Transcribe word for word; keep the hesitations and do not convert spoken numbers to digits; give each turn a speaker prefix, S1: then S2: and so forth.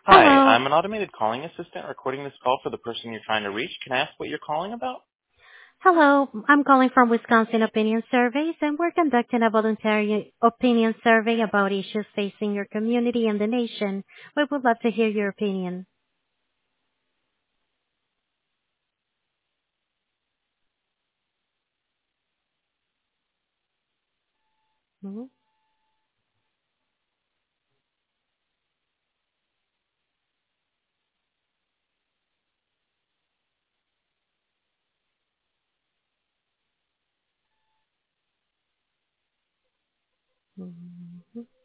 S1: Hi,
S2: Hello.
S1: I'm an automated calling assistant recording this call for the person you're trying to reach. Can I ask what you're calling about?
S2: Hello. I'm calling from Wisconsin Opinion Surveys, and we're conducting a voluntary opinion survey about issues facing your community and the nation. We would love to hear your opinion. Mhm. Mhm.